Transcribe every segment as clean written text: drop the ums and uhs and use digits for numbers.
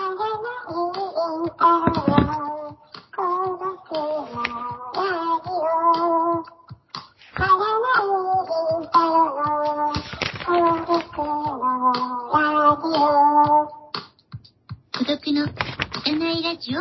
孤独の占いラジオ。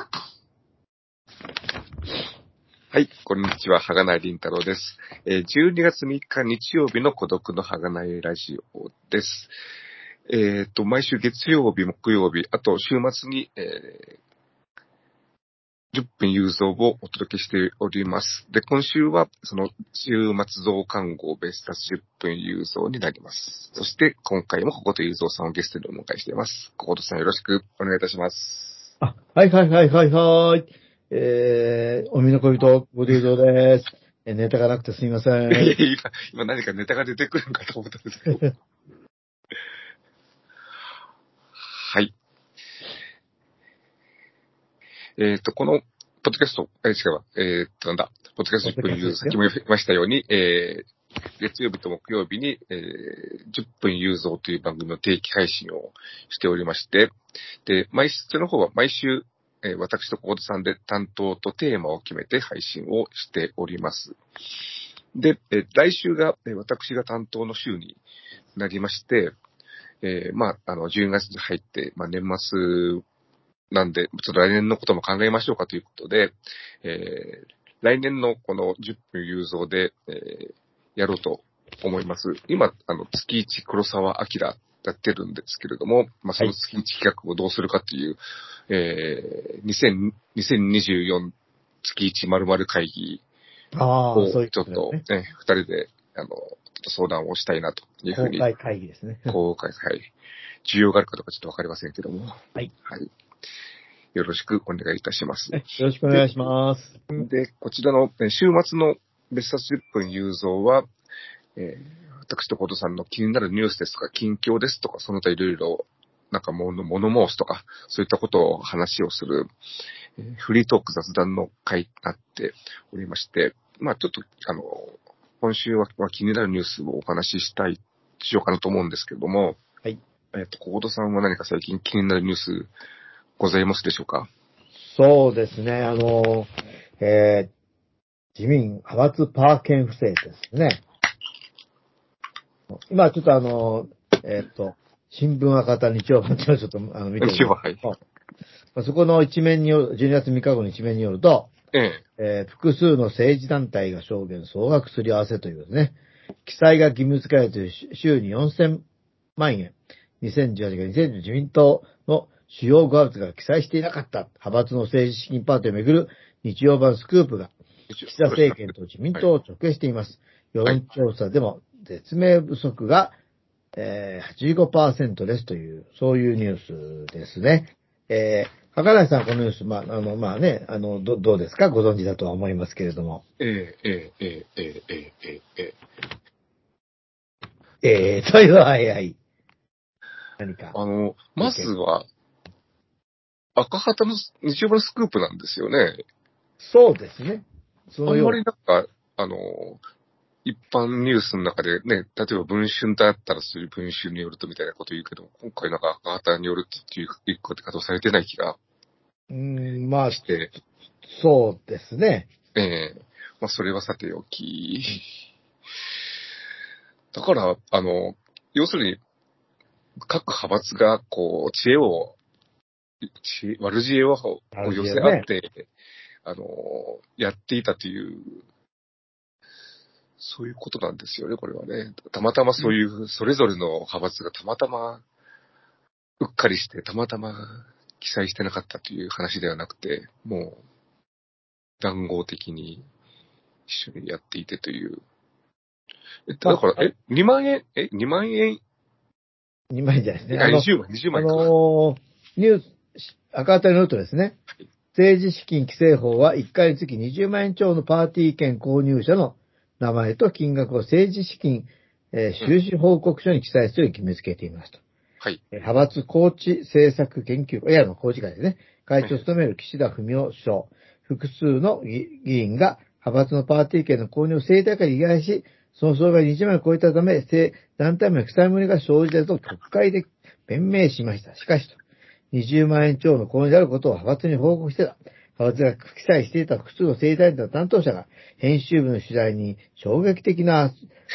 はい、こんにちは、はがないりんたろうです。12月3日日曜日の孤独のはがないラジオです。毎週月曜日、木曜日、あと週末に、10分有造をお届けしております。で、今週はその週末増刊号ベスタス10分有造になります。そして今回もここと有造さんをゲストにお迎えしています。こことさんよろしくお願いいたします。 はい。おみの恋人、ごでいぞうです。ネタがなくてすみません。 今何かネタが出てくるのかと思ったんですけど。はい。この、ポッドキャスト、ポッドキャスト10分ユーザー、さっきも言いましたように、月曜日と木曜日に、10分ユーザーという番組の定期配信をしておりまして、で、その方は毎週、私とコードさんで担当とテーマを決めて配信をしております。で、来週が、私が担当の週になりまして、12月に入って、年末なんで、ちょっと来年のことも考えましょうかということで、来年のこの10分有造で、やろうと思います。今、月一黒沢明やってるんですけれども、その月一企画をどうするかっていう、2024月一〇〇会議をちょっと、二人で、ちょっと相談をしたいなというふうに。 公開会議ですね。 公開会議。需要があるかどうかちょっとわかりませんけども。 はい。 はい。よろしくお願いいたします。 よろしくお願いします。 で、こちらの週末の別冊10分有造は、私とコードさんの気になるニュースですとか、近況ですとか、その他いろいろ、なんか物申すとか、そういったことを話をする、フリートーク雑談の会になっておりまして、ちょっと、今週は気になるニュースをお話ししようかなと思うんですけれども、 はい。 コードさんは何か最近気になるニュースございますでしょうか？ そうですね、自民派閥パー券不正ですね。今ちょっと新聞赤旗日曜版っていうのをちょっと見てるんですけど、はい。そこの一面による、12月3日後の一面によると、複数の政治団体が証言総額すり合わせというですね、記載が義務付けられている週に4000万円、2018年2010自民党の主要派閥が記載していなかった派閥の政治資金パーティーをめぐる日曜版スクープが岸田政権と自民党を直撃しています。世論調査でも絶命不足が、85% ですという、そういうニュースですね。赤内さん、このニュース、どうですか？ご存知だとは思いますけれども。というのは、はい。何か。 まずは、赤旗の日曜日のスクープなんですよね。 そうですね。 あんまり一般ニュースの中でね、例えば文春だったらそういう文春によるとみたいなこと言うけど、今回赤旗によるっていう一個って方されてない気がして。 そうですね。 それはさておき。だから、要するに、各派閥が、悪知恵を寄せ合って、やっていたという、そういうことなんですよね、これはね。たまたまそういう、それぞれの派閥がたまたま、うっかりして、たまたま記載してなかったという話ではなくて、もう、談合的に一緒にやっていてという。だから、2万円 ?2 万円 2万円じゃないですね。 20万か。 ニュース、赤旗によるとですね、政治資金規正法は1回につき20万円超のパーティー券購入者の名前と金額を政治資金、収支報告書に記載するように決め付けていますと。 はい。 派閥高知政策研究会、高知会ですね。会長を務める岸田文雄首相、複数の議員が派閥のパーティー券の購入を正当化に依頼し、その総額20万円を超えたため、団体名の記載漏れが生じたと国会で弁明しました。しかしと、 20万円超の購入であることを派閥に報告してた。派閥が記載していた複数の政治団体の担当者が編集部の取材に衝撃的な、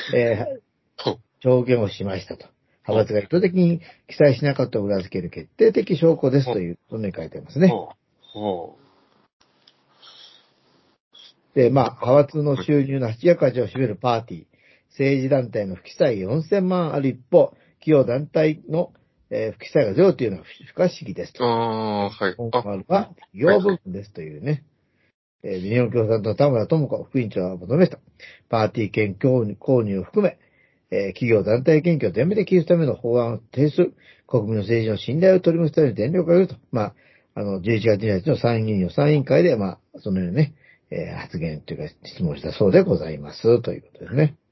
証言をしましたと。派閥が意図的に記載しなかったを裏付ける決定的証拠ですということに書いてますね。で、派閥の収入の8割を占めるパーティー、政治団体の不記載4000万ある一方、企業団体の、不記載がゼロというのは不可思議ですと。 はい。 今回は企業部分ですというね。日本共産党の田村智子副委員長は求めました。パーティー券購入を含め、企業団体研究を全面的に消すための法案を提出、国民の政治の信頼を取り戻すために全力を挙げると。11月2日の参議院予算委員会で、そのようにね、発言というか質問したそうでございます。ということですね。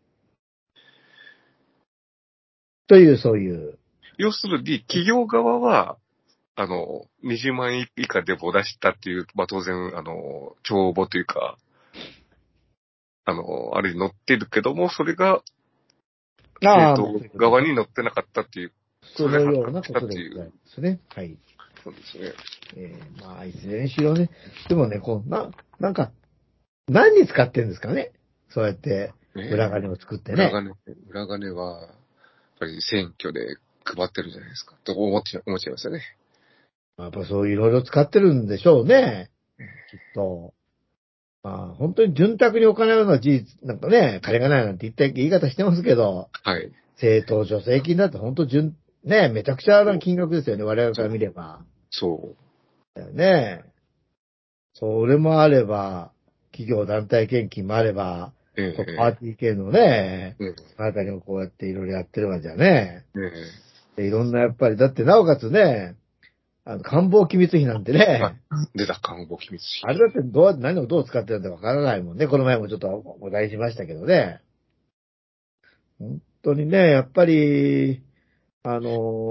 という、そういう。 要するに、企業側は、20万円以下でも出したっていう、当然、帳簿というか、あれに載ってるけども、それが、政党側に載ってなかったっていう。 そのようなことでございますね。はい。 そうですね。 いずれにしろね。でもね、なんか、何に使ってんですかね。そうやって、裏金を作ってね。 裏金は、やっぱり選挙で配ってるじゃないですか。と思っちゃいますよね。 やっぱそういろいろ使ってるんでしょうね。きっと。本当に潤沢にお金あるのは事実、なんかね、金がないなんて言い方してますけど。 はい。 政党助成金だって本当めちゃくちゃな金額ですよね。我々から見れば。 そう。 だよね。それもあれば、企業団体献金もあれば、パーティー系のね、あなたにもこうやっていろいろやってるわけじゃね。でいろんなやっぱり、だってなおかつね、官房機密費なんてね。 出た、官房機密費。あれだって何をどう使ってるんだかわからないもんね。この前もちょっとお題しましたけどね。本当にね、やっぱり、なん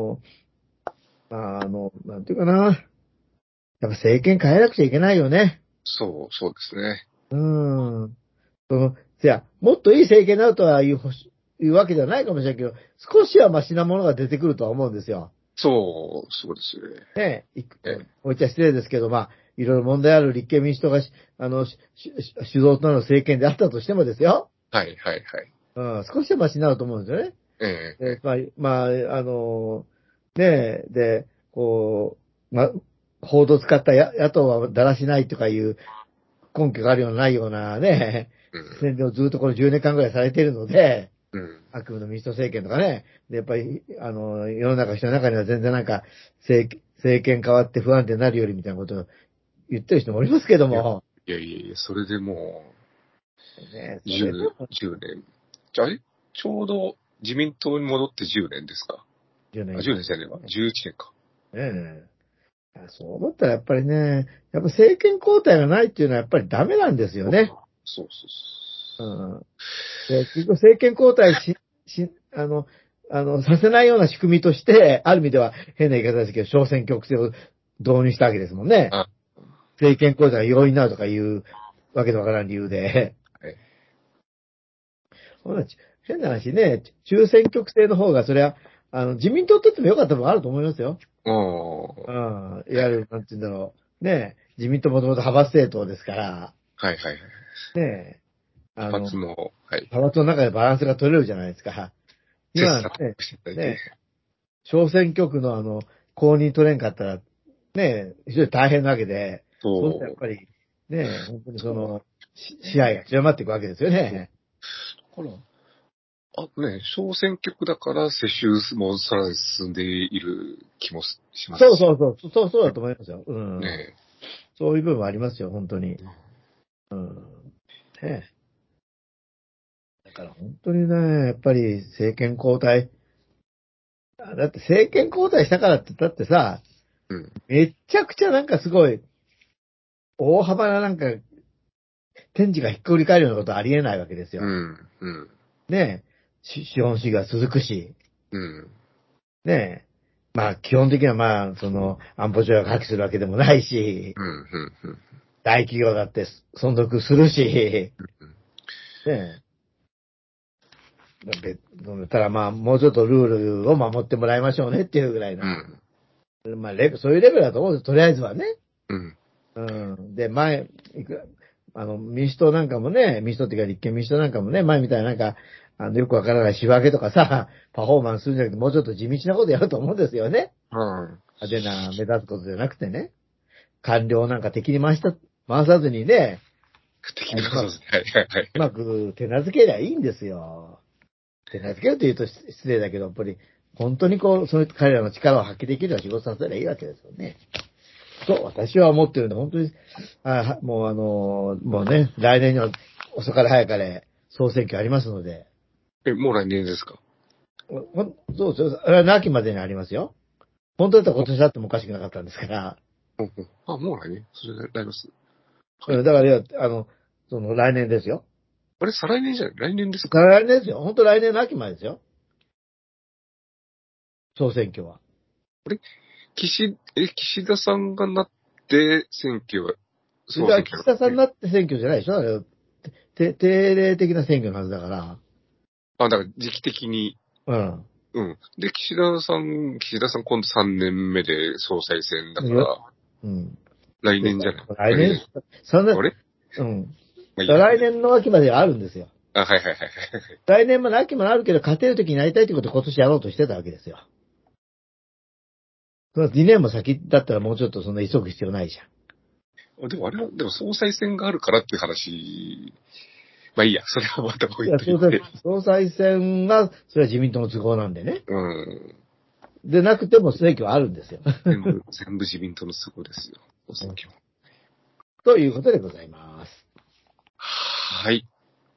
ていうかな。やっぱ政権変えなくちゃいけないよね。 そうですね。 もっといい政権になるとはいうわけじゃないかもしれないけど、少しはマシなものが出てくるとは思うんですよ。 そうですね。こういった失礼ですけど、いろいろ問題ある立憲民主党が、主導となる政権であったとしてもですよ。 はい。 少しはマシになると思うんですよね。報道使った野党はだらしないとかいう根拠があるようなないようなね、宣伝をずっとこの10年間ぐらいされているので、悪夢の民主党政権とかね、で、やっぱり、世の人の中には全然政権変わって不安定になるよりみたいなことを言ってる人もおりますけども。 いや、それでもう、10年。あれちょうど自民党に戻って10年ですか？ 10年じゃねえわ。11年か。 そう思ったらやっぱりね、やっぱ政権交代がないっていうのはやっぱりダメなんですよね。 そう。 結局政権交代させないような仕組みとして、ある意味では変な言い方ですけど、小選挙区制を導入したわけですもんね。政権交代が容易になるとかいうわけのわからん理由で。変な話ね、中選挙区制の方が、それは、自民党って言ってもよかった部分あると思いますよ。いわゆる、なんて言うんだろう。ね、自民党もともと派閥政党ですから。ね、 派閥の中でバランスが取れるじゃないですか。今ね、小選挙区の公認取れんかったら、ね、非常に大変なわけで、そうするとやっぱり、ね、本当に支配が強まっていくわけですよね。 小選挙区だから世襲もさらに進んでいる気もします。 そうだと思いますよ。そういう部分はありますよ、本当に。だから本当にね、やっぱり政権交代。だって政権交代したからって、だってさ、めっちゃくちゃすごい、大幅な天地がひっくり返るようなことはありえないわけですよ。ねえ、資本主義が続くし。ねえ、基本的には安保条約が破棄するわけでもないし、大企業だって存続するし、ねえ。ただもうちょっとルールを守ってもらいましょうねっていうぐらいな。 まあ、そういうレベルだと思うんです、とりあえずはね。 うん。 うん。で、民主党なんかもね、民主党っていうか立憲民主党なんかもね、前みたいななんか、よくわからない仕分けとかさ、パフォーマンスするんじゃなくて、もうちょっと地道なことやると思うんですよね。派手な目立つことじゃなくてね。官僚なんか敵に回さずにね、 敵に回さずに、はいはいはい。 うまく手なずけりゃいいんですよ。手なずけると言うと失礼だけど、やっぱり、本当に彼らの力を発揮できるような仕事させればいいわけですよね。と、私は思ってるんで、本当に、もうね、来年には遅かれ早かれ総選挙ありますので。 もう来年ですか？ そうですよ。あれは秋までにありますよ。本当だったら今年だってもおかしくなかったんですから。 もう来年それで来ます。 はい、だから、来年ですよ。 あれ、再来年じゃない？来年ですか？ 来年ですよ。本当来年の秋までですよ。総選挙は。 あれ岸田さんがなって選挙は、 そう選挙。岸田さんになって選挙じゃないでしょ？あれ、定例的な選挙のはずだから。 だから時期的に。 うん。 うん。で、岸田さん今度3年目で総裁選だから、 うん。 来年じゃない？ 来年そんな、 あれうん。 まあ、 来年の秋まであるんですよ。 はいはいはい。 来年まで秋まであるけど、勝てる時になりたいってことを今年やろうとしてたわけですよ。2年も先だったらもうちょっとそんな急ぐ必要ないじゃん。 でも総裁選があるからっていう話、まあいいや、それはまた置いといて。 総裁選は、それは自民党の都合なんでね。 うん。 でなくても選挙はあるんですよ。 全部自民党の都合ですよ。選挙。 ということでございます。 はい。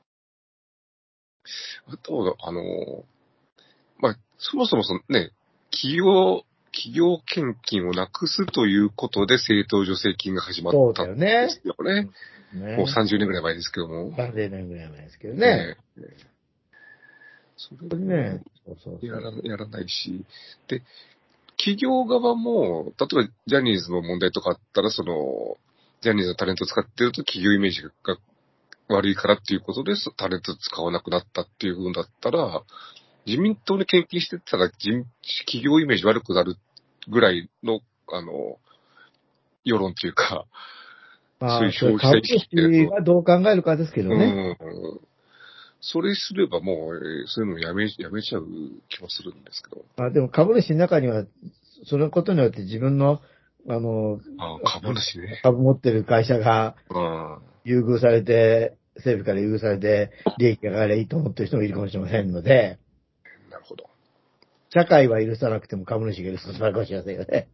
あと、まあ、そもそもね、企業献金をなくすということで政党助成金が始まったんですよね。もう30年ぐらい前ですけども。 30年ぐらい前ですけどね。 それね、やらないし。で、企業側も、例えばジャニーズの問題とかあったら、ジャニーズのタレントを使ってると企業イメージが悪いからっていうことで、タレント使わなくなったっていう風だったら、自民党に献金してたら、企業イメージ悪くなるぐらいの、世論というか、そういう消費者意識株主がどう考えるかですけどね。 それすればもう、そういうのやめちゃう気もするんですけど。 でも株主の中には、そのことによって自分の、 株主ね。 株持ってる会社が、優遇されて、政府から優遇されて、利益が上がればいいと思ってる人もいるかもしれませんので、 なるほど。 社会は許さなくても株主が許さないかもしれませんよね。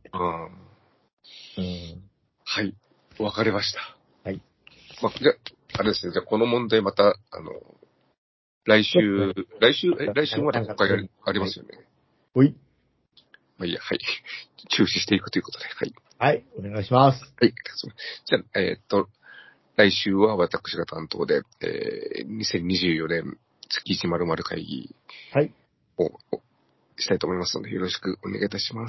はい。わかりました。 はい。 じゃあれですね。じゃあこの問題また、来週まで国会ありますよね。 はい。 まあいいや、はい。注視していくということで、はい。 はい、お願いします。 はい。じゃあ、来週は私が担当で、2024年月1〇〇会議をしたいと思いますので、よろしくお願いいたします。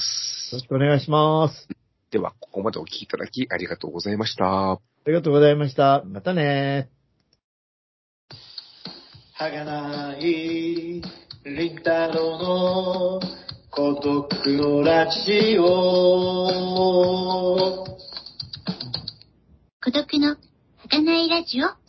よろしくお願いします。 では、ここまでお聞きいただきありがとうございました。 ありがとうございました。またね。 儚いりんたろうの孤独のラジオ、 孤独の儚いラジオ。